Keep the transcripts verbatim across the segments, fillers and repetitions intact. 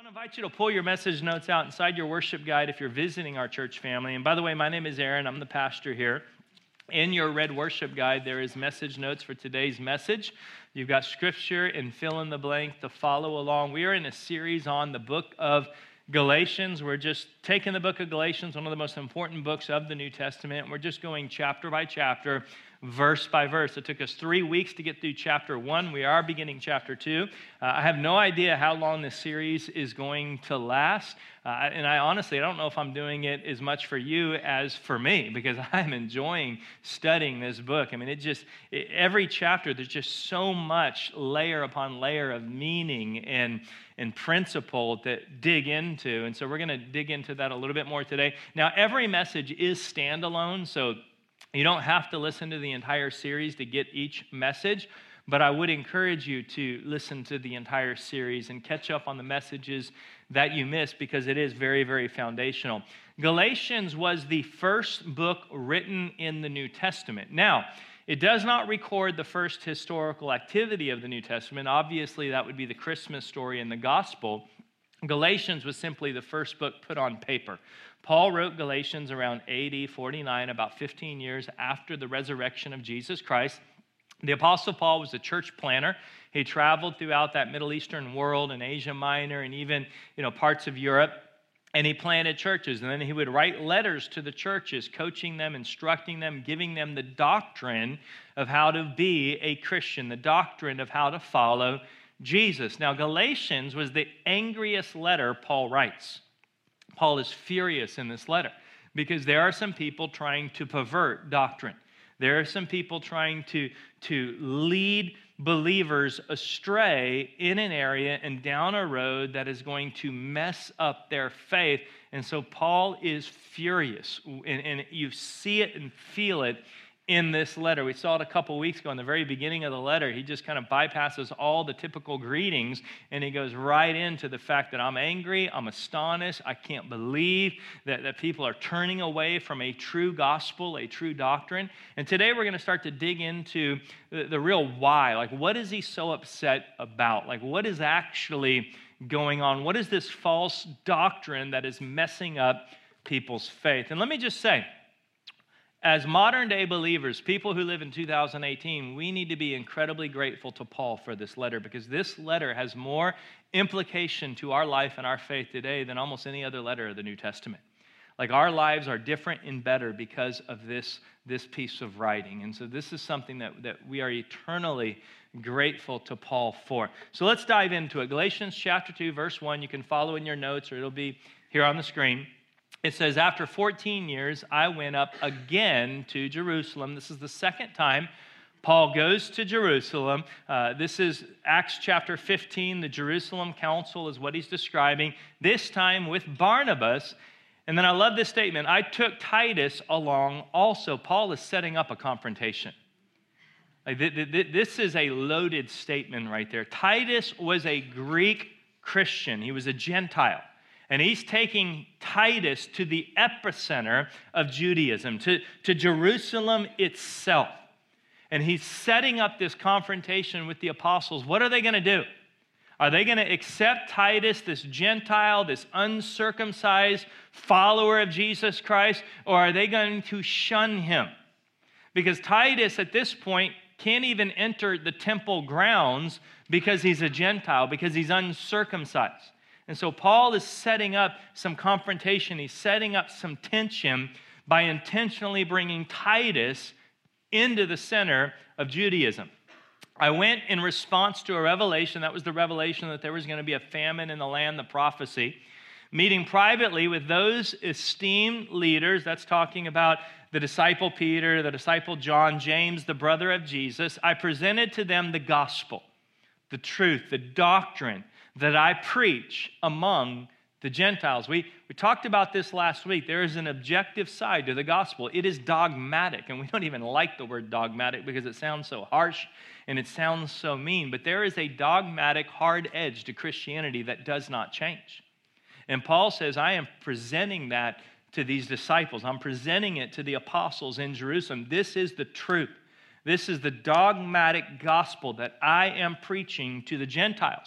to invite you to pull your message notes out inside your worship guide if you're visiting our church family. And by the way, my name is Aaron. I'm the pastor here. In your red worship guide, there is message notes for today's message. You've got scripture and fill in the blank to follow along. We are in a series on the book of Galatians. We're just taking the book of Galatians, one of the most important books of the New Testament. And we're just going chapter by chapter, verse by verse. It took us three weeks to get through chapter one. We are beginning chapter two. Uh, I have no idea how long this series is going to last. Uh, and I honestly, I don't know if I'm doing it as much for you as for me, because I'm enjoying studying this book. I mean, it just, it, every chapter, there's just so much layer upon layer of meaning and, and principle to dig into. And so we're going to dig into that a little bit more today. Now, every message is standalone, so you don't have to listen to the entire series to get each message, but I would encourage you to listen to the entire series and catch up on the messages that you missed, because it is very, very foundational. Galatians was the first book written in the New Testament. Now, it does not record the first historical activity of the New Testament. Obviously, that would be the Christmas story and the gospel. Galatians was simply the first book put on paper. Paul wrote Galatians around A D forty-nine, about fifteen years after the resurrection of Jesus Christ. The Apostle Paul was a church planner. He traveled throughout that Middle Eastern world and Asia Minor and even, you know, parts of Europe, and he planted churches. And then he would write letters to the churches, coaching them, instructing them, giving them the doctrine of how to be a Christian, the doctrine of how to follow Jesus. Now, Galatians was the angriest letter Paul writes. Paul is furious in this letter because there are some people trying to pervert doctrine. There are some people trying to, to lead believers astray in an area and down a road that is going to mess up their faith. And so Paul is furious, and, and you see it and feel it in this letter. We saw it a couple weeks ago in the very beginning of the letter. He just kind of bypasses all the typical greetings, and he goes right into the fact that I'm angry, I'm astonished, I can't believe that, that people are turning away from a true gospel, a true doctrine. And today we're going to start to dig into the, the real why. Like, what is he so upset about? Like, what is actually going on? What is this false doctrine that is messing up people's faith? And let me just say, as modern-day believers, people who live in two thousand eighteen, we need to be incredibly grateful to Paul for this letter, because this letter has more implication to our life and our faith today than almost any other letter of the New Testament. Like, our lives are different and better because of this, this piece of writing. And so this is something that, that we are eternally grateful to Paul for. So let's dive into it. Galatians chapter two, verse one. You can follow in your notes, or it'll be here on the screen. It says, after fourteen years, I went up again to Jerusalem. This is the second time Paul goes to Jerusalem. Uh, this is Acts chapter fifteen. The Jerusalem Council is what he's describing, this time with Barnabas. And then I love this statement, I took Titus along also. Paul is setting up a confrontation. Like, th- th- this is a loaded statement right there. Titus was a Greek Christian. He was a Gentile. And he's taking Titus to the epicenter of Judaism, to, to Jerusalem itself. And he's setting up this confrontation with the apostles. What are they going to do? Are they going to accept Titus, this Gentile, this uncircumcised follower of Jesus Christ, or are they going to shun him? Because Titus, at this point, can't even enter the temple grounds because he's a Gentile, because he's uncircumcised. And so Paul is setting up some confrontation. He's setting up some tension by intentionally bringing Titus into the center of Judaism. I went in response to a revelation. That was the revelation that there was going to be a famine in the land, the prophecy. Meeting privately with those esteemed leaders, that's talking about the disciple Peter, the disciple John, James, the brother of Jesus, I presented to them the gospel, the truth, the doctrine that I preach among the Gentiles. We, we talked about this last week. There is an objective side to the gospel. It is dogmatic, and we don't even like the word dogmatic because it sounds so harsh and it sounds so mean, but there is a dogmatic hard edge to Christianity that does not change. And Paul says, I am presenting that to these disciples. I'm presenting it to the apostles in Jerusalem. This is the truth. This is the dogmatic gospel that I am preaching to the Gentiles.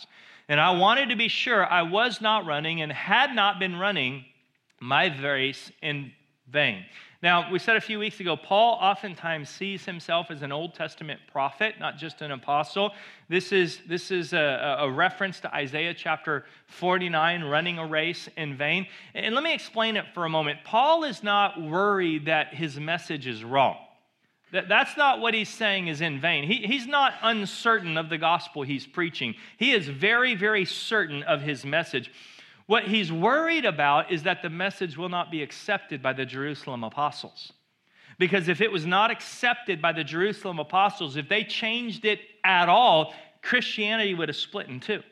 And I wanted to be sure I was not running and had not been running my race in vain. Now, we said a few weeks ago, Paul oftentimes sees himself as an Old Testament prophet, not just an apostle. This is, this is a, a reference to Isaiah chapter forty-nine, running a race in vain. And let me explain it for a moment. Paul is not worried that his message is wrong. That, that's not what he's saying is in vain. He, he's not uncertain of the gospel he's preaching. He is very, very certain of his message. What he's worried about is that the message will not be accepted by the Jerusalem apostles. Because if it was not accepted by the Jerusalem apostles, if they changed it at all, Christianity would have split in two.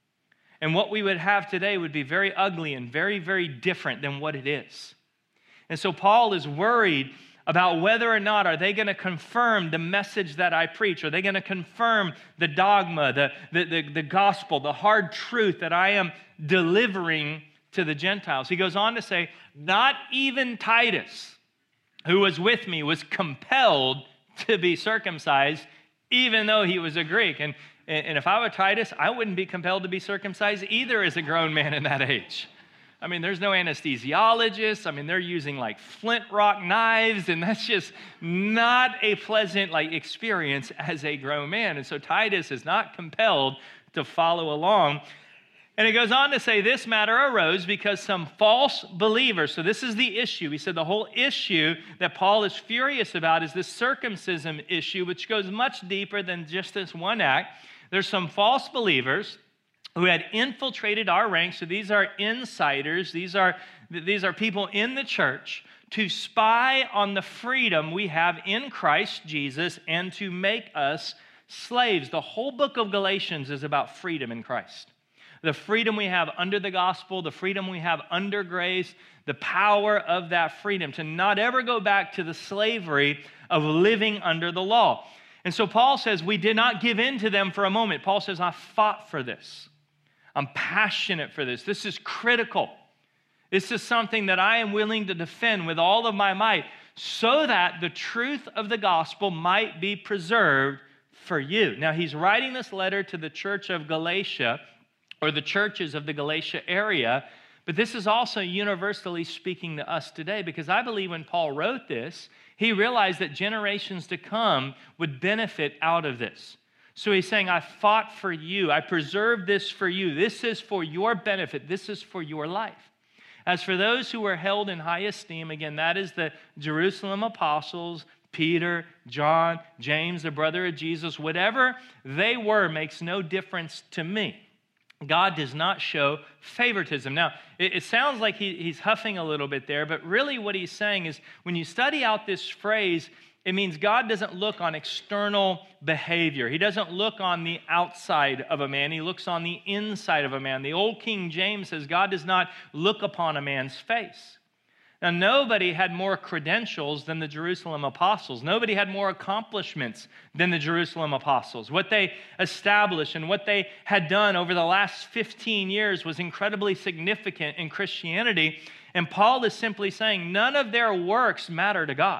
And what we would have today would be very ugly and very, very different than what it is. And so Paul is worried about whether or not are they going to confirm the message that I preach? Are they going to confirm the dogma, the, the, the, the gospel, the hard truth that I am delivering to the Gentiles? He goes on to say, not even Titus, who was with me, was compelled to be circumcised, even though he was a Greek. And, and if I were Titus, I wouldn't be compelled to be circumcised either as a grown man in that age. I mean, there's no anesthesiologists. I mean, they're using like flint rock knives, and that's just not a pleasant like experience as a grown man. And so Titus is not compelled to follow along. And it goes on to say this matter arose because some false believers, so this is the issue. He said the whole issue that Paul is furious about is this circumcision issue, which goes much deeper than just this one act. There's some false believers who had infiltrated our ranks. So these are insiders. These are, these are people in the church to spy on the freedom we have in Christ Jesus and to make us slaves. The whole book of Galatians is about freedom in Christ. The freedom we have under the gospel, the freedom we have under grace, the power of that freedom to not ever go back to the slavery of living under the law. And so Paul says, we did not give in to them for a moment. Paul says, I fought for this. I'm passionate for this. This is critical. This is something that I am willing to defend with all of my might so that the truth of the gospel might be preserved for you. Now, he's writing this letter to the church of Galatia, or the churches of the Galatia area, but this is also universally speaking to us today, because I believe when Paul wrote this, he realized that generations to come would benefit out of this. So he's saying, I fought for you. I preserved this for you. This is for your benefit. This is for your life. As for those who were held in high esteem, again, that is the Jerusalem apostles, Peter, John, James, the brother of Jesus, whatever they were makes no difference to me. God does not show favoritism. Now, it, it sounds like he, he's huffing a little bit there, but really what he's saying is when you study out this phrase, it means God doesn't look on external behavior. He doesn't look on the outside of a man. He looks on the inside of a man. The old King James says God does not look upon a man's face. Now, nobody had more credentials than the Jerusalem apostles. Nobody had more accomplishments than the Jerusalem apostles. What they established and what they had done over the last fifteen years was incredibly significant in Christianity. And Paul is simply saying none of their works matter to God.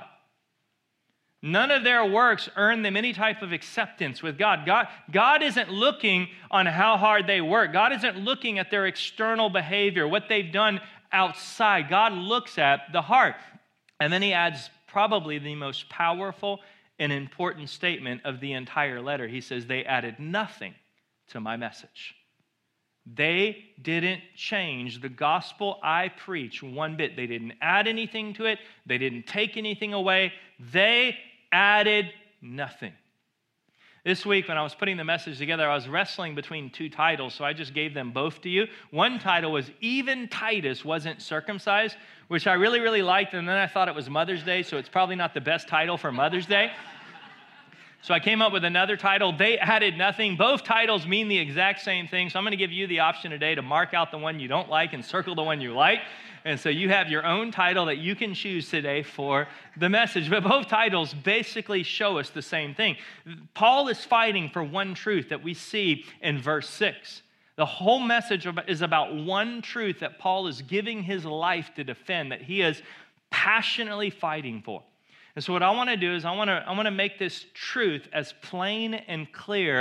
None of their works earn them any type of acceptance with God. God. God isn't looking on how hard they work. God isn't looking at their external behavior, what they've done outside. God looks at the heart. And then he adds probably the most powerful and important statement of the entire letter. He says, they added nothing to my message. They didn't change the gospel I preach one bit. They didn't add anything to it. They didn't take anything away. They added nothing. This week, when I was putting the message together, I was wrestling between two titles, so I just gave them both to you. One title was Even Titus Wasn't Circumcised, which I really, really liked, and then I thought it was Mother's Day, so it's probably not the best title for Mother's Day. So I came up with another title, They Added Nothing. Both titles mean the exact same thing, so I'm going to give you the option today to mark out the one you don't like and circle the one you like. And so you have your own title that you can choose today for the message. But both titles basically show us the same thing. Paul is fighting for one truth that we see in verse six. The whole message is about one truth that Paul is giving his life to defend, that he is passionately fighting for. And so what I want to do is I want to I want to make this truth as plain and clear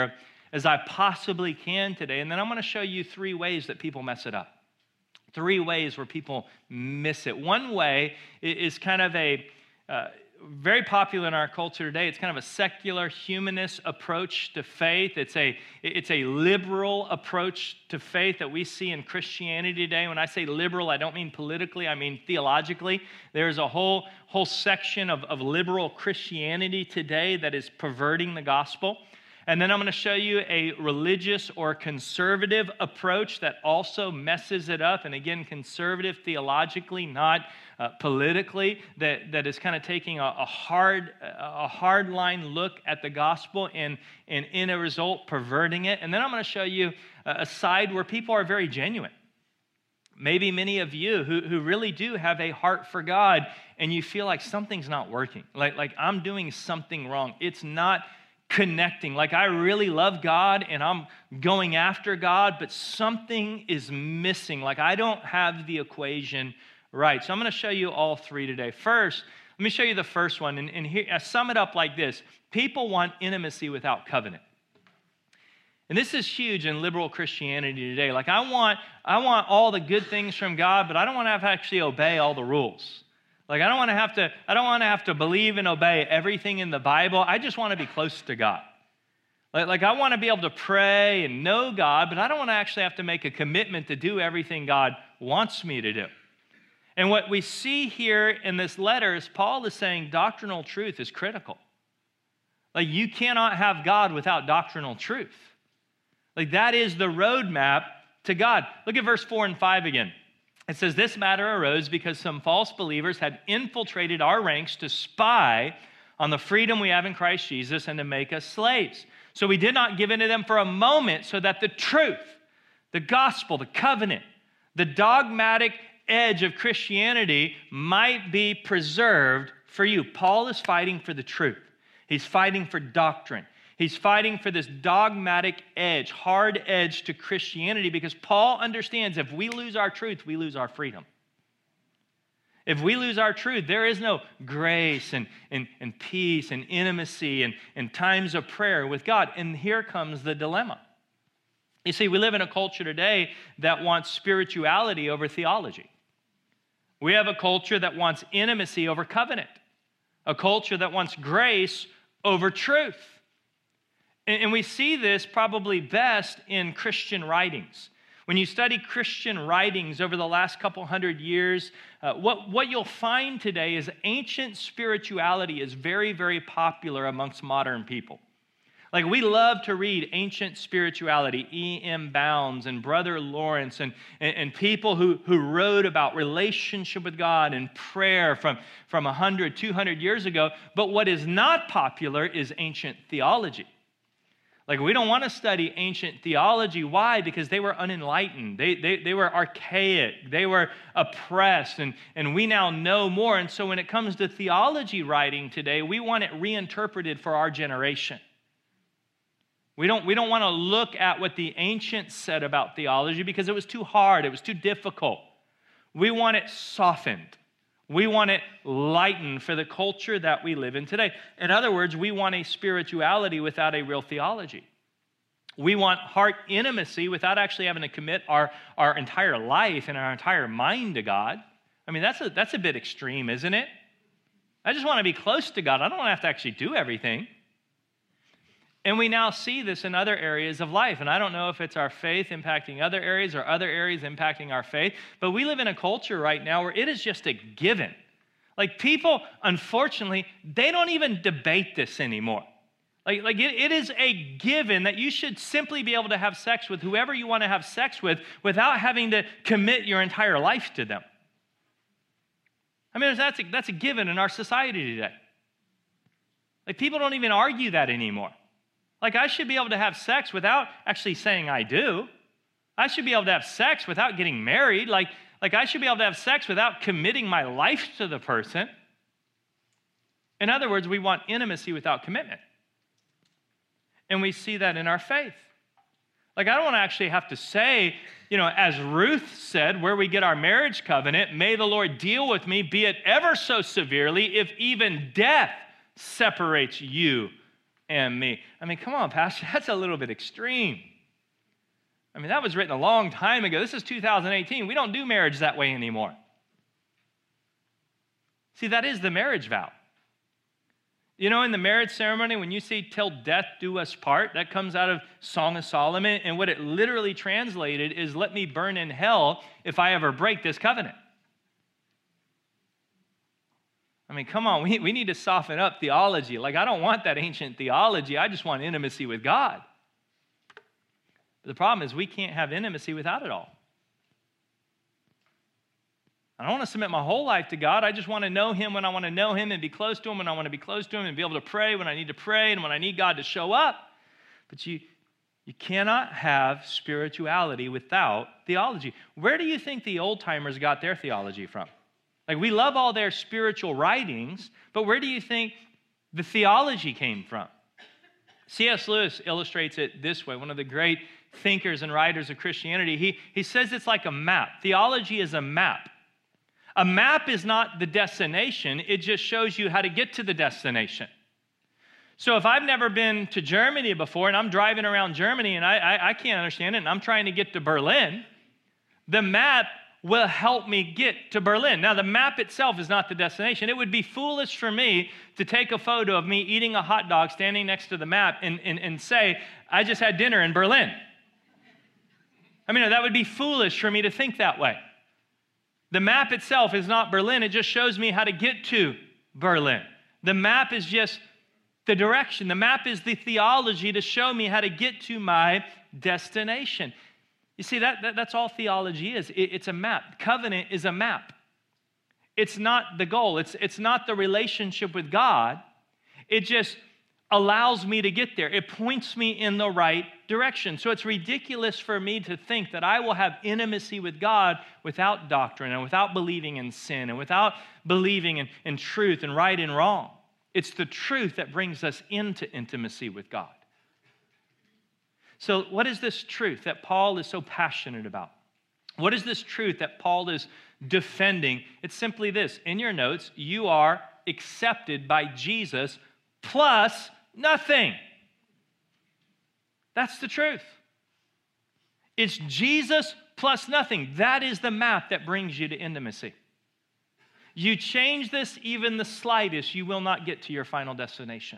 as I possibly can today. And then I'm going to show you three ways that people mess it up. Three ways where people miss it. One way is kind of a uh, very popular in our culture today. It's kind of a secular humanist approach to faith. It's a, it's a liberal approach to faith that we see in Christianity today. When I say liberal, I don't mean politically, I mean theologically. There's a whole, whole section of, of liberal Christianity today that is perverting the gospel. And then I'm going to show you a religious or conservative approach that also messes it up. And again, conservative theologically, not uh, politically, that, that is kind of taking a, a hard a hard line look at the gospel and, and in a result, perverting it. And then I'm going to show you a side where people are very genuine. Maybe many of you who, who really do have a heart for God and you feel like something's not working. Like, like I'm doing something wrong. It's not connecting. Like I really love God and I'm going after God, but something is missing. Like I don't have the equation right. So I'm going to show you all three today. First, let me show you the first one. And, and here, I sum it up like this. People want intimacy without covenant. And this is huge in liberal Christianity today. Like I want, I want all the good things from God, but I don't want to have to actually obey all the rules. Like I don't want to have to, I don't want to have to believe and obey everything in the Bible. I just want to be close to God. Like, like I want to be able to pray and know God, but I don't want to actually have to make a commitment to do everything God wants me to do. And what we see here in this letter is Paul is saying doctrinal truth is critical. Like you cannot have God without doctrinal truth. Like that is the roadmap to God. Look at verse four and five again. It says, this matter arose because some false believers had infiltrated our ranks to spy on the freedom we have in Christ Jesus and to make us slaves. So we did not give in to them for a moment so that the truth, the gospel, the covenant, the dogmatic edge of Christianity might be preserved for you. Paul is fighting for the truth. He's fighting for doctrine. He's fighting for this dogmatic edge, hard edge to Christianity because Paul understands if we lose our truth, we lose our freedom. If we lose our truth, there is no grace and, and, and peace and intimacy and, and times of prayer with God. And here comes the dilemma. You see, we live in a culture today that wants spirituality over theology. We have a culture that wants intimacy over covenant, a culture that wants grace over truth. And we see this probably best in Christian writings. When you study Christian writings over the last couple hundred years, uh, what, what you'll find today is ancient spirituality is very, very popular amongst modern people. Like we love to read ancient spirituality, E M Bounds and Brother Lawrence and, and, and people who, who wrote about relationship with God and prayer from, from one hundred, two hundred years ago. But what is not popular is ancient theology. Like, we don't want to study ancient theology. Why? Because they were unenlightened. They, they, they were archaic. They were oppressed, and, and we now know more. And so when it comes to theology writing today, we want it reinterpreted for our generation. We don't, we don't want to look at what the ancients said about theology because it was too hard. It was too difficult. We want it softened. We want it lightened for the culture that we live in today. In other words, we want a spirituality without a real theology. We want heart intimacy without actually having to commit our, our entire life and our entire mind to God. I mean, that's a, that's a bit extreme, isn't it? I just want to be close to God. I don't want to have to actually do everything. And we now see this in other areas of life. And I don't know if it's our faith impacting other areas or other areas impacting our faith, but we live in a culture right now where it is just a given. Like people, unfortunately, they don't even debate this anymore. Like, like it, it is a given that you should simply be able to have sex with whoever you want to have sex with without having to commit your entire life to them. I mean, that's a, that's a given in our society today. Like people don't even argue that anymore. Like, I should be able to have sex without actually saying I do. I should be able to have sex without getting married. Like, like I should be able to have sex without committing my life to the person. In other words, we want intimacy without commitment. And we see that in our faith. Like, I don't want to actually have to say, you know, as Ruth said, where we get our marriage covenant, may the Lord deal with me, be it ever so severely, if even death separates you and me. I mean, come on, Pastor, that's a little bit extreme. I mean, that was written a long time ago. This is two thousand eighteen. We don't do marriage that way anymore. See, that is the marriage vow. You know, in the marriage ceremony, when you see "till death do us part," that comes out of Song of Solomon, and what it literally translated is, "let me burn in hell if I ever break this covenant." I mean, come on, we, we need to soften up theology. Like, I don't want that ancient theology. I just want intimacy with God. But the problem is we can't have intimacy without it all. I don't want to submit my whole life to God. I just want to know Him when I want to know Him and be close to Him when I want to be close to Him and be able to pray when I need to pray and when I need God to show up. But you, you cannot have spirituality without theology. Where do you think the old-timers got their theology from? Like, we love all their spiritual writings, but where do you think the theology came from? C S Lewis illustrates it this way, one of the great thinkers and writers of Christianity. He, he says it's like a map. Theology is a map. A map is not the destination. It just shows you how to get to the destination. So if I've never been to Germany before and I'm driving around Germany and I, I, I can't understand it and I'm trying to get to Berlin, the map will help me get to Berlin. Now, the map itself is not the destination. It would be foolish for me to take a photo of me eating a hot dog standing next to the map and, and, and say, I just had dinner in Berlin. I mean, that would be foolish for me to think that way. The map itself is not Berlin. It just shows me how to get to Berlin. The map is just the direction. The map is the theology to show me how to get to my destination. You see, that, that that's all theology is. It, it's a map. Covenant is a map. It's not the goal. It's, it's not the relationship with God. It just allows me to get there. It points me in the right direction. So it's ridiculous for me to think that I will have intimacy with God without doctrine and without believing in sin and without believing in, in truth and right and wrong. It's the truth that brings us into intimacy with God. So what is this truth that Paul is so passionate about? What is this truth that Paul is defending? It's simply this. In your notes, you are accepted by Jesus plus nothing. That's the truth. It's Jesus plus nothing. That is the map that brings you to intimacy. You change this even the slightest, you will not get to your final destination.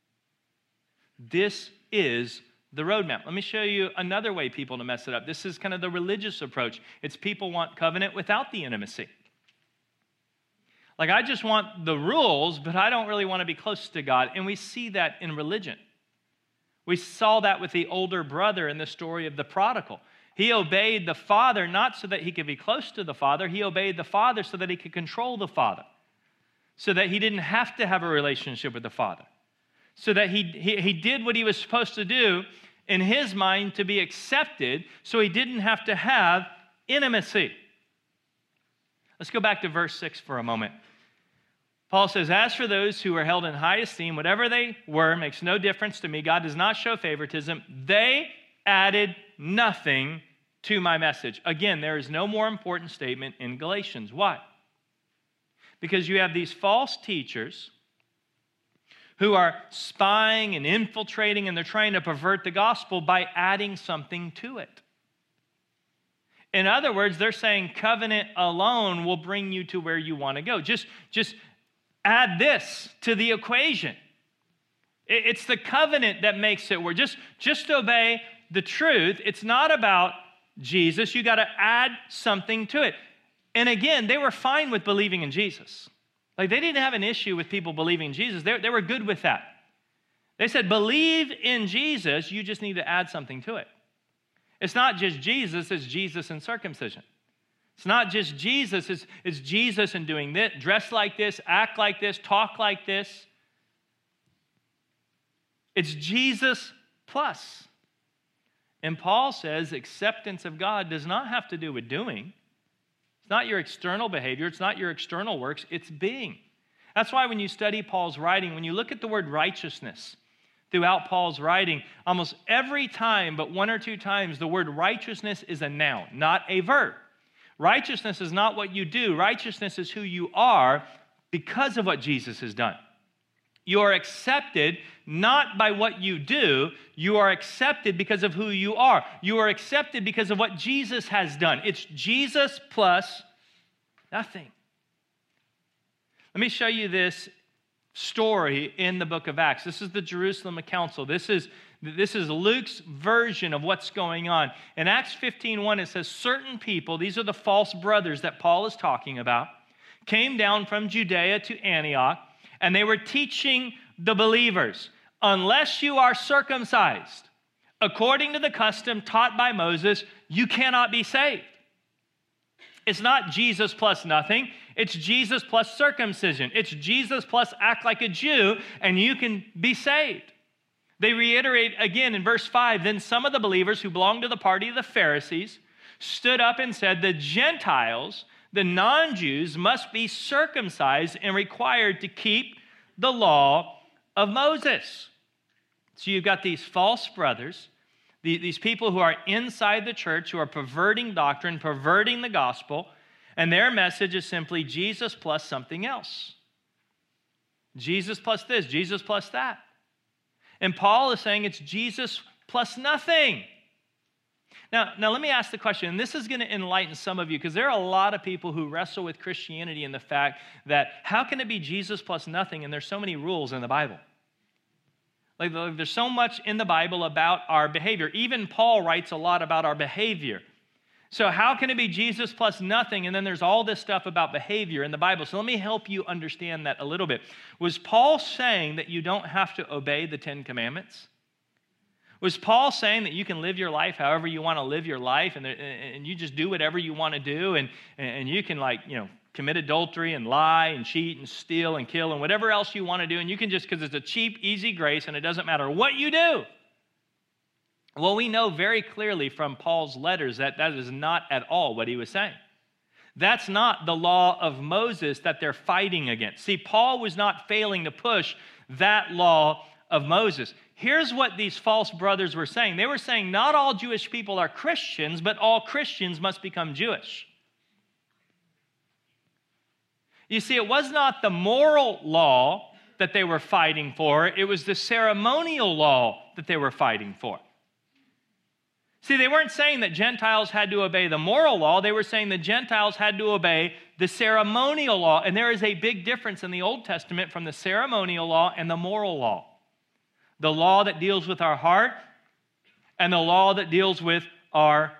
This is the roadmap. Let me show you another way people to mess it up. This is kind of the religious approach. It's people want covenant without the intimacy. Like, I just want the rules, but I don't really want to be close to God. And we see that in religion. We saw that with the older brother in the story of the prodigal. He obeyed the father not so that he could be close to the father. He obeyed the father so that he could control the father, so that he didn't have to have a relationship with the father, so that he, he, he did what he was supposed to do in his mind to be accepted, so he didn't have to have intimacy. Let's go back to verse six for a moment. Paul says, as for those who are held in high esteem, whatever they were makes no difference to me. God does not show favoritism. They added nothing to my message. Again, there is no more important statement in Galatians. Why? Because you have these false teachers who are spying and infiltrating, and they're trying to pervert the gospel by adding something to it. In other words, they're saying covenant alone will bring you to where you want to go. Just, just add this to the equation. It's the covenant that makes it work. Just, just obey the truth. It's not about Jesus. You got to add something to it. And again, they were fine with believing in Jesus. Like, they didn't have an issue with people believing in Jesus. They, they were good with that. They said, believe in Jesus, you just need to add something to it. It's not just Jesus, it's Jesus and circumcision. It's not just Jesus, it's, it's Jesus and doing this, dress like this, act like this, talk like this. It's Jesus plus. And Paul says acceptance of God does not have to do with doing. It's not your external behavior. It's not your external works. It's being. That's why when you study Paul's writing, when you look at the word righteousness throughout Paul's writing, almost every time but one or two times, the word righteousness is a noun, not a verb. Righteousness is not what you do. Righteousness is who you are because of what Jesus has done. You are accepted not by what you do. You are accepted because of who you are. You are accepted because of what Jesus has done. It's Jesus plus nothing. Let me show you this story in the book of Acts. This is the Jerusalem Council. This is, this is Luke's version of what's going on. In Acts fifteen one, it says, certain people, these are the false brothers that Paul is talking about, came down from Judea to Antioch, and they were teaching the believers, unless you are circumcised, according to the custom taught by Moses, you cannot be saved. It's not Jesus plus nothing. It's Jesus plus circumcision. It's Jesus plus act like a Jew, and you can be saved. They reiterate again in verse five, then some of the believers who belonged to the party of the Pharisees stood up and said, the Gentiles, the non-Jews, must be circumcised and required to keep the law of Moses. So you've got these false brothers, these people who are inside the church, who are perverting doctrine, perverting the gospel, and their message is simply Jesus plus something else. Jesus plus this, Jesus plus that. And Paul is saying it's Jesus plus nothing. Now, now let me ask the question, and this is going to enlighten some of you, because there are a lot of people who wrestle with Christianity and the fact that how can it be Jesus plus nothing, and there's so many rules in the Bible? Like, there's so much in the Bible about our behavior. Even Paul writes a lot about our behavior. So how can it be Jesus plus nothing, and then there's all this stuff about behavior in the Bible? So let me help you understand that a little bit. Was Paul saying that you don't have to obey the Ten Commandments? Was Paul saying that you can live your life however you want to live your life, and, and you just do whatever you want to do, and, and you can, like, you know, commit adultery and lie and cheat and steal and kill and whatever else you want to do, and you can just, because it's a cheap, easy grace, and it doesn't matter what you do? Well, we know very clearly from Paul's letters that that is not at all what he was saying. That's not the law of Moses that they're fighting against. See, Paul was not failing to push that law of Moses. Here's what these false brothers were saying. They were saying not all Jewish people are Christians, but all Christians must become Jewish. You see, it was not the moral law that they were fighting for. It was the ceremonial law that they were fighting for. See, they weren't saying that Gentiles had to obey the moral law. They were saying that Gentiles had to obey the ceremonial law. And there is a big difference in the Old Testament from the ceremonial law and the moral law. The law that deals with our heart and the law that deals with our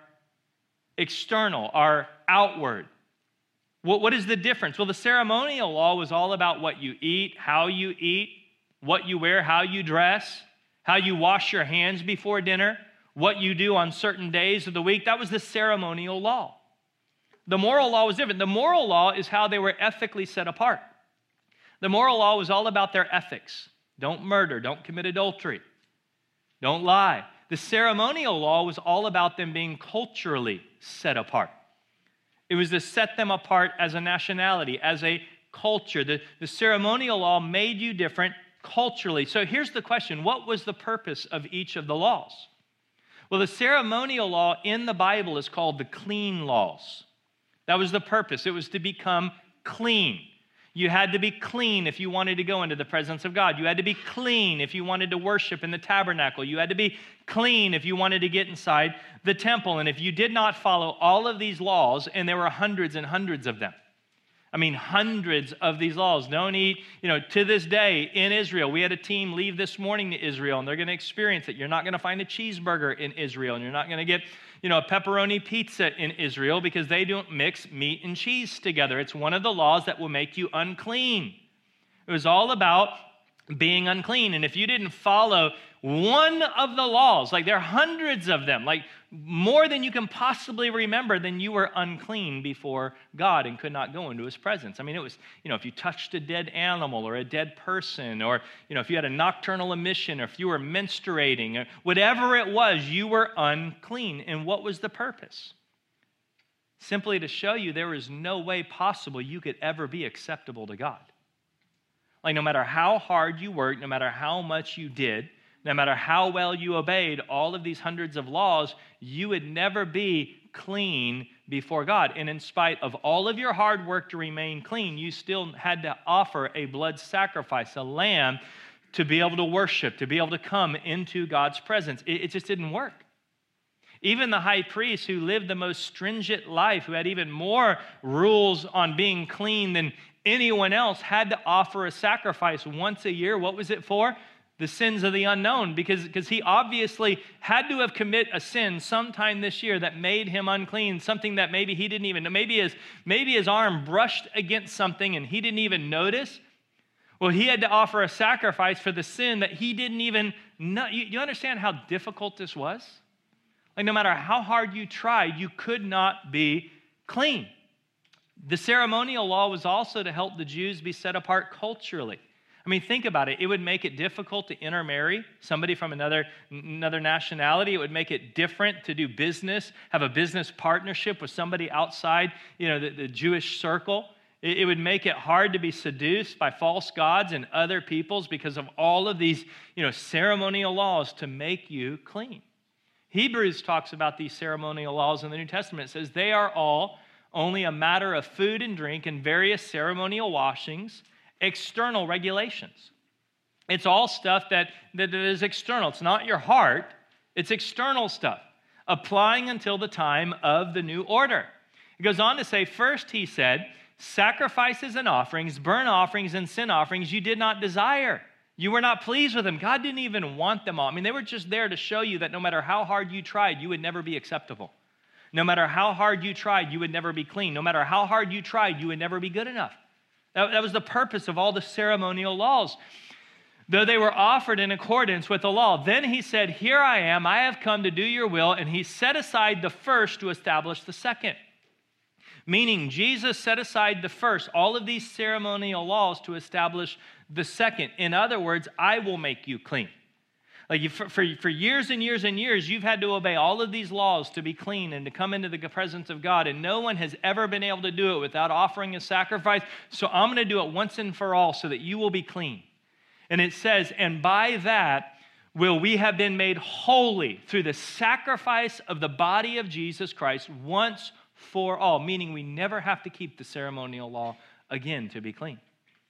external, our outward. What, what is the difference? Well, the ceremonial law was all about what you eat, how you eat, what you wear, how you dress, how you wash your hands before dinner, what you do on certain days of the week. That was the ceremonial law. The moral law was different. The moral law is how they were ethically set apart. The moral law was all about their ethics. Don't murder, don't commit adultery, don't lie. The ceremonial law was all about them being culturally set apart. It was to set them apart as a nationality, as a culture. The, the ceremonial law made you different culturally. So here's the question. What was the purpose of each of the laws? Well, the ceremonial law in the Bible is called the clean laws. That was the purpose. It was to become clean. You had to be clean if you wanted to go into the presence of God. You had to be clean if you wanted to worship in the tabernacle. You had to be clean if you wanted to get inside the temple. And if you did not follow all of these laws, and there were hundreds and hundreds of them, I mean, hundreds of these laws. Don't eat, you know, to this day in Israel, we had a team leave this morning to Israel, and they're going to experience it. You're not going to find a cheeseburger in Israel, and you're not going to get, you know, a pepperoni pizza in Israel because they don't mix meat and cheese together. It's one of the laws that will make you unclean. It was all about being unclean. And if you didn't follow one of the laws, like there are hundreds of them, like more than you can possibly remember, then you were unclean before God and could not go into his presence. I mean, it was, you know, if you touched a dead animal or a dead person, or, you know, if you had a nocturnal emission, or if you were menstruating, or whatever it was, you were unclean. And what was the purpose? Simply to show you there is no way possible you could ever be acceptable to God. Like no matter how hard you worked, no matter how much you did, no matter how well you obeyed all of these hundreds of laws, you would never be clean before God. And in spite of all of your hard work to remain clean, you still had to offer a blood sacrifice, a lamb, to be able to worship, to be able to come into God's presence. It, it just didn't work. Even the high priest, who lived the most stringent life, who had even more rules on being clean than anyone else, had to offer a sacrifice once a year. What was it for? The sins of the unknown, because, because he obviously had to have committed a sin sometime this year that made him unclean, something that maybe he didn't even know. Maybe his, maybe his arm brushed against something and he didn't even notice. Well, he had to offer a sacrifice for the sin that he didn't even know. You, you understand how difficult this was? Like, no matter how hard you tried, you could not be clean. The ceremonial law was also to help the Jews be set apart culturally. I mean, think about it. It would make it difficult to intermarry somebody from another, another nationality. It would make it different to do business, have a business partnership with somebody outside, you know, the, the Jewish circle. It, it would make it hard to be seduced by false gods and other peoples because of all of these, you know, ceremonial laws to make you clean. Hebrews talks about these ceremonial laws in the New Testament. It says they are all only a matter of food and drink and various ceremonial washings, external regulations. It's all stuff that, that is external. It's not your heart. It's external stuff, applying until the time of the new order. It goes on to say, first he said, sacrifices and offerings, burnt offerings and sin offerings you did not desire. You were not pleased with them. God didn't even want them all. I mean, they were just there to show you that no matter how hard you tried, you would never be acceptable. No matter how hard you tried, you would never be clean. No matter how hard you tried, you would never be good enough. That, that was the purpose of all the ceremonial laws, though they were offered in accordance with the law. Then he said, here I am, I have come to do your will, and he set aside the first to establish the second. Meaning Jesus set aside the first, all of these ceremonial laws to establish the second. In other words, I will make you clean. Like you, for, for, for years and years and years, you've had to obey all of these laws to be clean and to come into the presence of God. And no one has ever been able to do it without offering a sacrifice. So I'm going to do it once and for all so that you will be clean. And it says, and by that will we have been made holy through the sacrifice of the body of Jesus Christ once for all, meaning we never have to keep the ceremonial law again to be clean.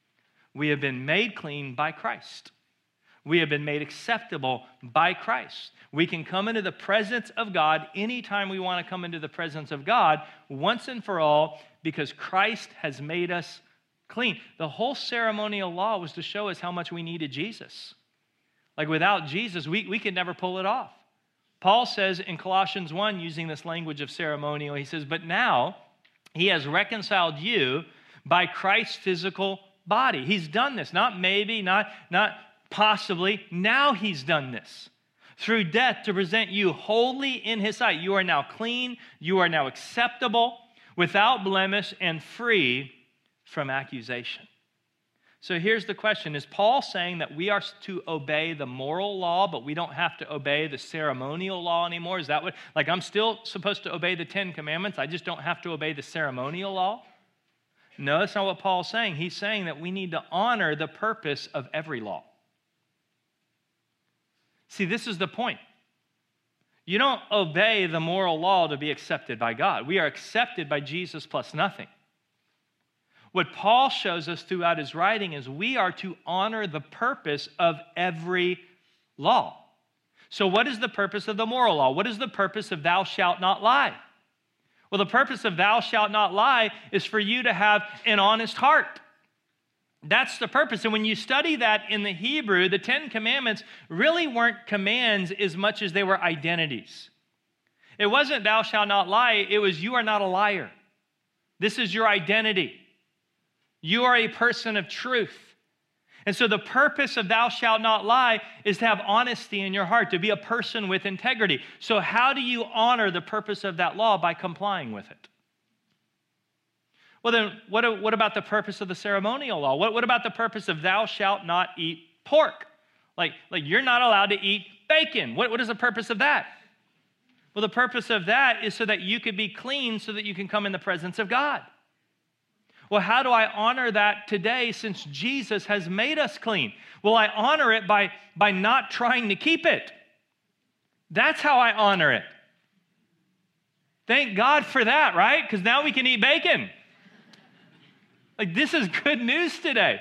We have been made clean by Christ. We have been made acceptable by Christ. We can come into the presence of God anytime we want to come into the presence of God, once and for all, because Christ has made us clean. The whole ceremonial law was to show us how much we needed Jesus. Like without Jesus, we, we could never pull it off. Paul says in Colossians one, using this language of ceremonial, he says, but now he has reconciled you by Christ's physical body. He's done this, not maybe, not, not possibly. Now he's done this through death to present you holy in his sight. You are now clean. You are now acceptable, without blemish, and free from accusation. So here's the question. Is Paul saying that we are to obey the moral law, but we don't have to obey the ceremonial law anymore? Is that what, like I'm still supposed to obey the Ten Commandments, I just don't have to obey the ceremonial law? No, that's not what Paul's saying. He's saying that we need to honor the purpose of every law. See, this is the point. You don't obey the moral law to be accepted by God. We are accepted by Jesus plus nothing. What Paul shows us throughout his writing is we are to honor the purpose of every law. So what is the purpose of the moral law? What is the purpose of thou shalt not lie? Well, the purpose of thou shalt not lie is for you to have an honest heart. That's the purpose. And when you study that in the Hebrew, the Ten Commandments really weren't commands as much as they were identities. It wasn't thou shalt not lie. It was you are not a liar. This is your identity. You are a person of truth. And so the purpose of thou shalt not lie is to have honesty in your heart, to be a person with integrity. So how do you honor the purpose of that law? By complying with it. Well, then what, what about the purpose of the ceremonial law? What, what about the purpose of thou shalt not eat pork? Like, like you're not allowed to eat bacon. What, what is the purpose of that? Well, the purpose of that is so that you could be clean so that you can come in the presence of God. Well, how do I honor that today since Jesus has made us clean? Well, I honor it by, by not trying to keep it. That's how I honor it. Thank God for that, right? Because now we can eat bacon. Like, this is good news today.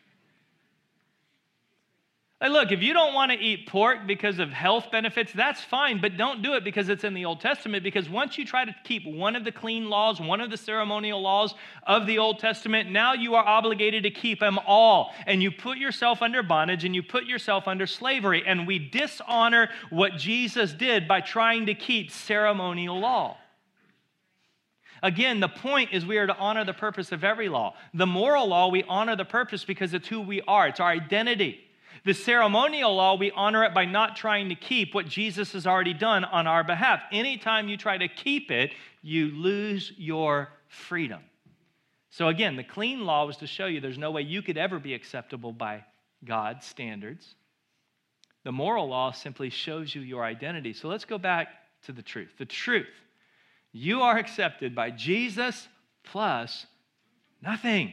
Like, look, if you don't want to eat pork because of health benefits, that's fine, but don't do it because it's in the Old Testament, because once you try to keep one of the clean laws, one of the ceremonial laws of the Old Testament, now you are obligated to keep them all, and you put yourself under bondage, and you put yourself under slavery, and we dishonor what Jesus did by trying to keep ceremonial law. Again, the point is we are to honor the purpose of every law. The moral law, we honor the purpose because it's who we are. It's our identity. The ceremonial law, we honor it by not trying to keep what Jesus has already done on our behalf. Anytime you try to keep it, you lose your freedom. So again, the clean law was to show you there's no way you could ever be acceptable by God's standards. The moral law simply shows you your identity. So let's go back to the truth. The truth. You are accepted by Jesus plus nothing.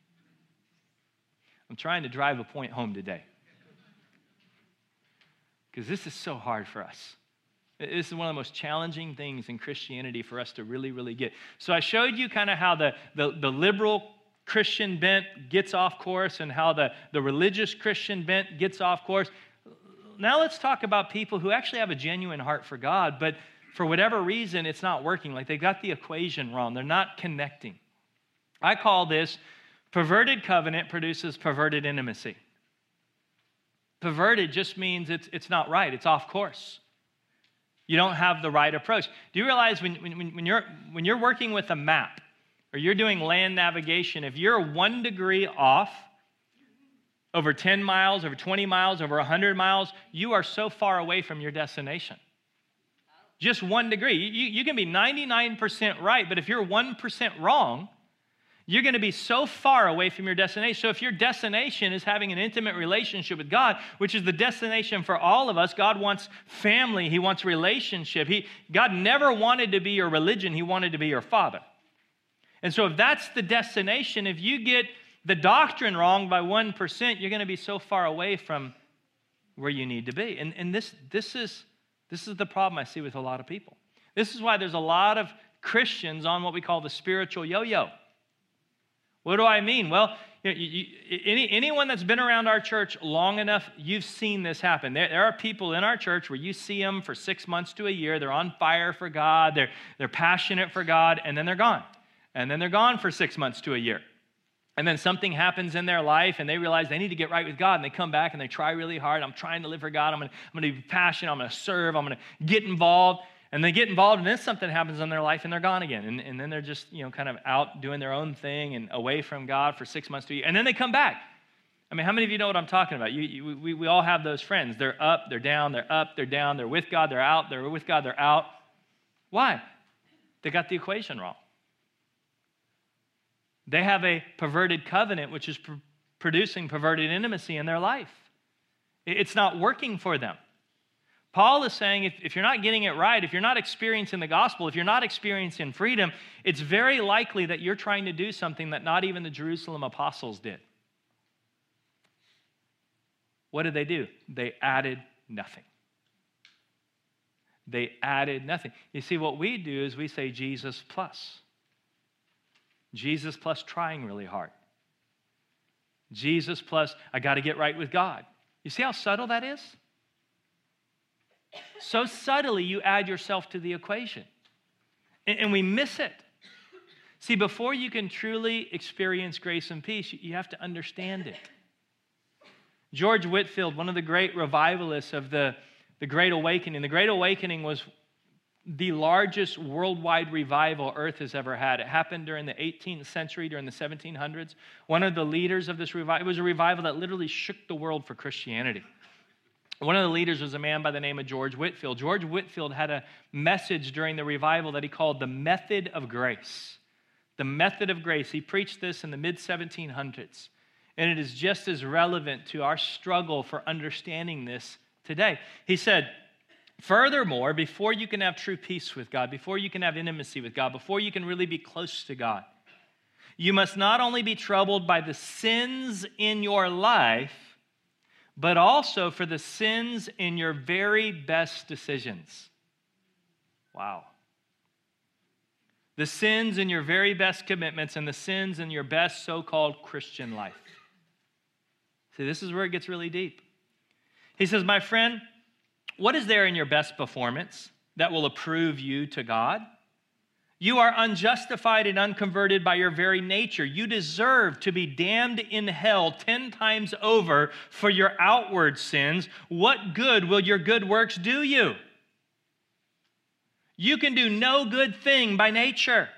I'm trying to drive a point home today, because this is so hard for us. This is one of the most challenging things in Christianity for us to really, really get. So I showed you kind of how the, the, the liberal Christian bent gets off course and how the, the religious Christian bent gets off course. Now let's talk about people who actually have a genuine heart for God, but for whatever reason, it's not working. Like, they got the equation wrong. They're not connecting. I call this perverted covenant produces perverted intimacy. Perverted just means it's, it's not right. It's off course. You don't have the right approach. Do you realize when, when, when, you're, when you're working with a map or you're doing land navigation, if you're one degree off over ten miles, over twenty miles, over one hundred miles, you are so far away from your destination. Just one degree. You, you can be ninety-nine percent right, but if you're one percent wrong, you're going to be so far away from your destination. So if your destination is having an intimate relationship with God, which is the destination for all of us, God wants family. He wants relationship. He, God never wanted to be your religion. He wanted to be your father. And so if that's the destination, if you get the doctrine wrong by one percent, you're going to be so far away from where you need to be. And, and this, this is... This is the problem I see with a lot of people. This is why there's a lot of Christians on what we call the spiritual yo-yo. What do I mean? Well, you know, you, you, any, anyone that's been around our church long enough, you've seen this happen. There, there are people in our church where you see them for six months to a year. They're on fire for God. They're, they're passionate for God, and then they're gone. And then they're gone for six months to a year. And then something happens in their life, and they realize they need to get right with God, and they come back, and they try really hard. I'm trying to live for God. I'm going to, I'm going to be passionate. I'm going to serve. I'm going to get involved. And they get involved, and then something happens in their life, and they're gone again. And, and then they're just, you know, kind of out doing their own thing and away from God for six months to a year. And then they come back. I mean, how many of you know what I'm talking about? You, you, we, we all have those friends. They're up, they're down, they're up, they're down. They're with God, they're out. They're with God, they're out. Why? They got the equation wrong. They have a perverted covenant, which is pr- producing perverted intimacy in their life. It's not working for them. Paul is saying if, if you're not getting it right, if you're not experiencing the gospel, if you're not experiencing freedom, it's very likely that you're trying to do something that not even the Jerusalem apostles did. What did they do? They added nothing. They added nothing. You see, what we do is we say Jesus plus. Jesus plus trying really hard. Jesus plus, I got to get right with God. You see how subtle that is? So subtly, you add yourself to the equation. And, and we miss it. See, before you can truly experience grace and peace, you have to understand it. George Whitefield, one of the great revivalists of the, the Great Awakening, the Great Awakening was the largest worldwide revival Earth has ever had. It happened during the eighteenth century, during the seventeen hundreds. One of the leaders of this revival, it was a revival that literally shook the world for Christianity. One of the leaders was a man by the name of George Whitefield. George Whitefield had a message during the revival that he called the method of grace. The method of grace. He preached this in the mid seventeen hundreds. And it is just as relevant to our struggle for understanding this today. He said, furthermore, before you can have true peace with God, before you can have intimacy with God, before you can really be close to God, you must not only be troubled by the sins in your life, but also for the sins in your very best decisions. Wow. The sins in your very best commitments and the sins in your best so-called Christian life. See, this is where it gets really deep. He says, my friend, what is there in your best performance that will approve you to God? You are unjustified and unconverted by your very nature. You deserve to be damned in hell ten times over for your outward sins. What good will your good works do you? You can do no good thing by nature.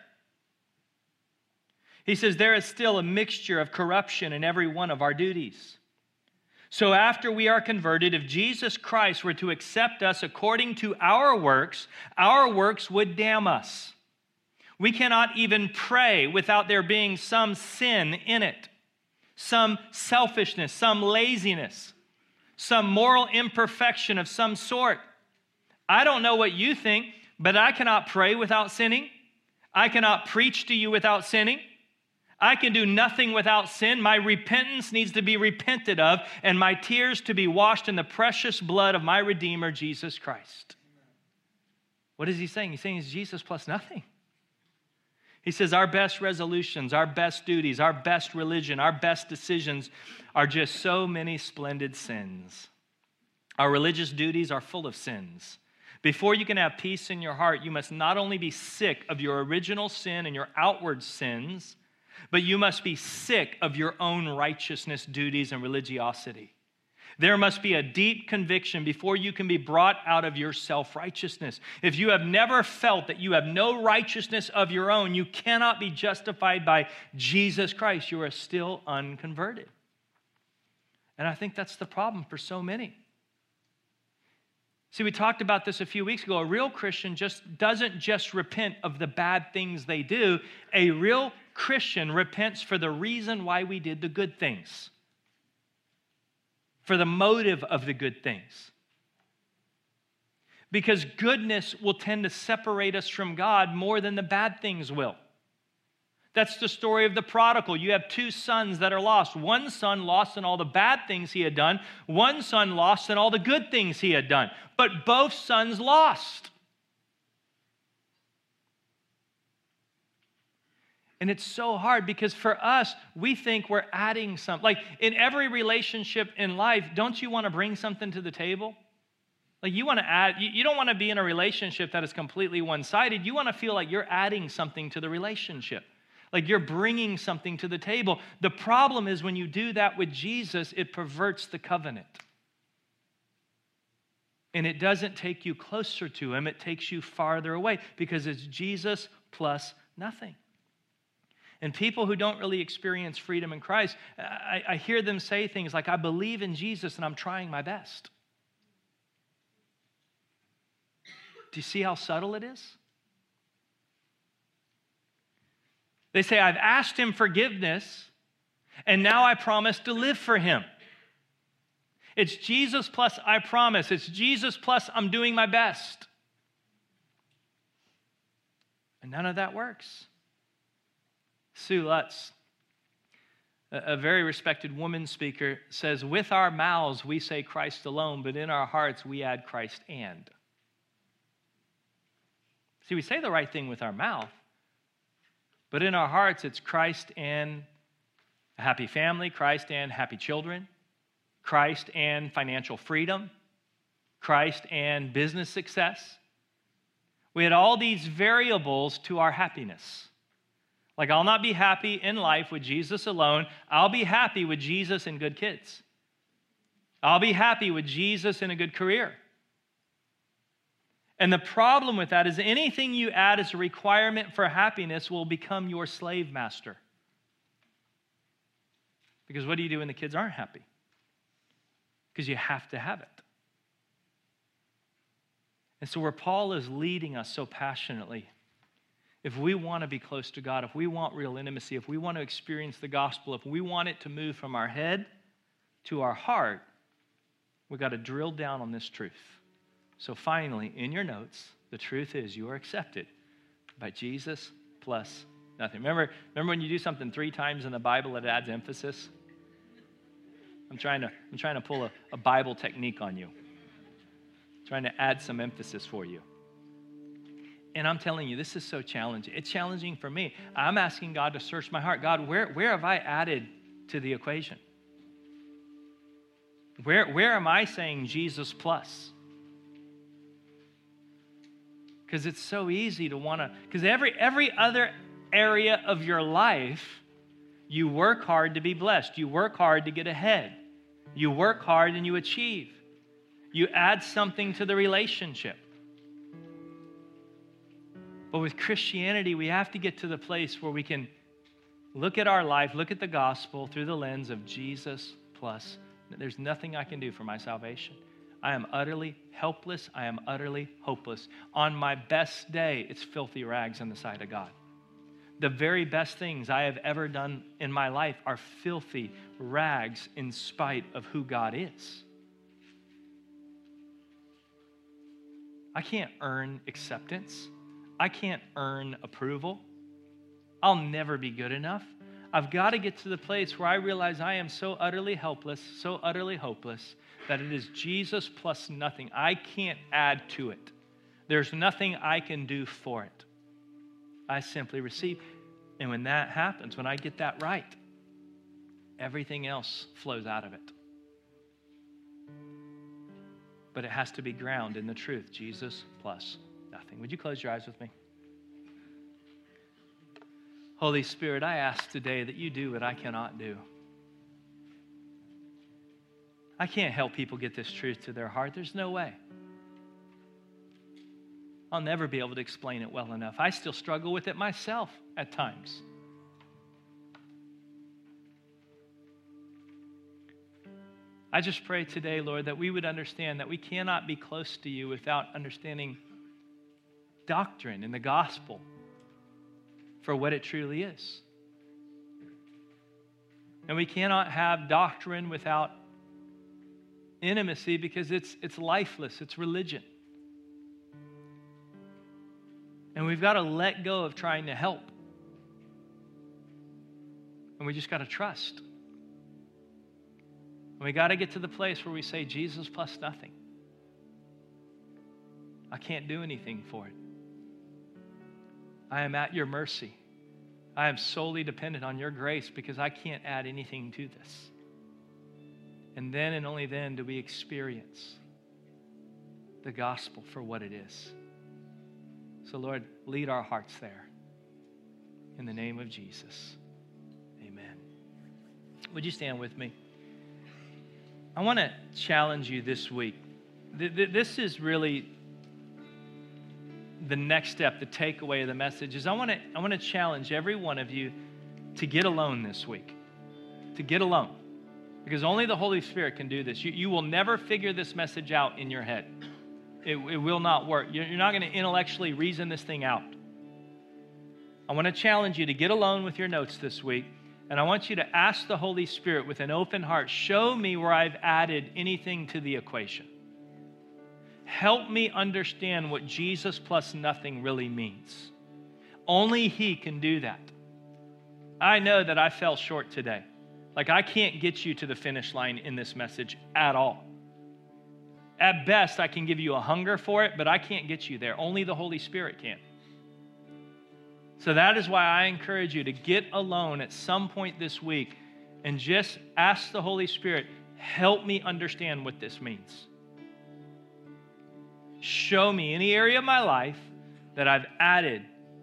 He says there is still a mixture of corruption in every one of our duties. So after we are converted, if Jesus Christ were to accept us according to our works, our works would damn us. We cannot even pray without there being some sin in it, some selfishness, some laziness, some moral imperfection of some sort. I don't know what you think, but I cannot pray without sinning. I cannot preach to you without sinning. I can do nothing without sin. My repentance needs to be repented of, and my tears to be washed in the precious blood of my Redeemer, Jesus Christ. What is he saying? He's saying it's Jesus plus nothing. He says our best resolutions, our best duties, our best religion, our best decisions are just so many splendid sins. Our religious duties are full of sins. Before you can have peace in your heart, you must not only be sick of your original sin and your outward sins, but you must be sick of your own righteousness, duties, and religiosity. There must be a deep conviction before you can be brought out of your self-righteousness. If you have never felt that you have no righteousness of your own, you cannot be justified by Jesus Christ. You are still unconverted. And I think that's the problem for so many. See, we talked about this a few weeks ago. A real Christian just doesn't just repent of the bad things they do. A real Christian repents for the reason why we did the good things, for the motive of the good things. Because goodness will tend to separate us from God more than the bad things will. That's the story of the prodigal. You have two sons that are lost. One son lost in all the bad things he had done. One son lost in all the good things he had done. But both sons lost. And it's so hard because for us, we think we're adding something. Like in every relationship in life, don't you want to bring something to the table? Like you want to add, you, you don't want to be in a relationship that is completely one-sided. You want to feel like you're adding something to the relationship. Like you're bringing something to the table. The problem is when you do that with Jesus, it perverts the covenant. And it doesn't take you closer to him, it takes you farther away because it's Jesus plus nothing. And people who don't really experience freedom in Christ, I, I hear them say things like, I believe in Jesus and I'm trying my best. Do you see how subtle it is? They say, I've asked him forgiveness, and now I promise to live for him. It's Jesus plus I promise. It's Jesus plus I'm doing my best. And none of that works. Sue Lutz, a very respected woman speaker, says, with our mouths we say Christ alone, but in our hearts we add Christ and. See, we say the right thing with our mouth, but in our hearts, it's Christ and a happy family, Christ and happy children, Christ and financial freedom, Christ and business success. We had all these variables to our happiness. Like, I'll not be happy in life with Jesus alone. I'll be happy with Jesus and good kids. I'll be happy with Jesus and a good career. And the problem with that is anything you add as a requirement for happiness will become your slave master. Because what do you do when the kids aren't happy? Because you have to have it. And so where Paul is leading us so passionately, if we want to be close to God, if we want real intimacy, if we want to experience the gospel, if we want it to move from our head to our heart, we've got to drill down on this truth. So finally, in your notes, the truth is you are accepted by Jesus plus nothing. Remember, remember when you do something three times in the Bible, it adds emphasis? I'm trying to, I'm trying to pull a, a Bible technique on you. I'm trying to add some emphasis for you. And I'm telling you, this is so challenging. It's challenging for me. I'm asking God to search my heart. God, where, where have I added to the equation? Where, where am I saying Jesus plus? Because it's so easy to want to, because every, every other area of your life, you work hard to be blessed. You work hard to get ahead. You work hard and you achieve. You add something to the relationship. But with Christianity, we have to get to the place where we can look at our life, look at the gospel through the lens of Jesus plus. There's nothing I can do for my salvation. I am utterly helpless. I am utterly hopeless. On my best day, it's filthy rags in the sight of God. The very best things I have ever done in my life are filthy rags in spite of who God is. I can't earn acceptance. I can't earn approval. I'll never be good enough. I've got to get to the place where I realize I am so utterly helpless, so utterly hopeless, that it is Jesus plus nothing. I can't add to it. There's nothing I can do for it. I simply receive. And when that happens, when I get that right, everything else flows out of it. But it has to be grounded in the truth, Jesus plus nothing. Would you close your eyes with me? Holy Spirit, I ask today that you do what I cannot do. I can't help people get this truth to their heart. There's no way. I'll never be able to explain it well enough. I still struggle with it myself at times. I just pray today, Lord, that we would understand that we cannot be close to you without understanding doctrine and the gospel for what it truly is. And we cannot have doctrine without intimacy because it's, it's lifeless, it's religion. And we've got to let go of trying to help. And we just got to trust. And we got to get to the place where we say, Jesus plus nothing. I can't do anything for it. I am at your mercy. I am solely dependent on your grace because I can't add anything to this. And then and only then do we experience the gospel for what it is. So, Lord, lead our hearts there. In the name of Jesus, amen. Would you stand with me? I want to challenge you this week. This is really the next step, the takeaway of the message is I want to I want to challenge every one of you to get alone this week. To get alone. Because only the Holy Spirit can do this. You, you will never figure this message out in your head. It, it will not work. You're, you're not going to intellectually reason this thing out. I want to challenge you to get alone with your notes this week. And I want you to ask the Holy Spirit with an open heart, show me where I've added anything to the equation. Help me understand what Jesus plus nothing really means. Only He can do that. I know that I fell short today. Like I can't get you to the finish line in this message at all. At best, I can give you a hunger for it, but I can't get you there. Only the Holy Spirit can. So that is why I encourage you to get alone at some point this week and just ask the Holy Spirit, help me understand what this means. Show me any area of my life that I've added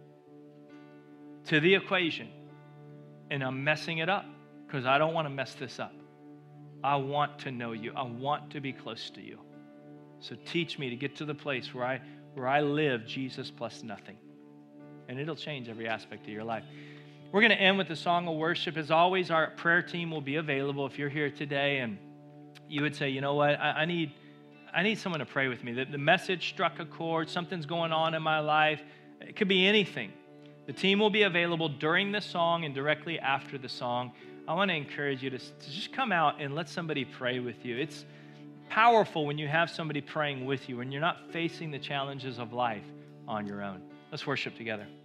to the equation and I'm messing it up because I don't want to mess this up. I want to know you. I want to be close to you. So teach me to get to the place where I, where I live Jesus plus nothing. And it'll change every aspect of your life. We're going to end with a song of worship. As always, our prayer team will be available if you're here today and you would say, you know what, I, I need I need someone to pray with me. The, the message struck a chord, something's going on in my life. It could be anything. The team will be available during the song and directly after the song. I want to encourage you to, to just come out and let somebody pray with you. It's powerful when you have somebody praying with you and you're not facing the challenges of life on your own. Let's worship together.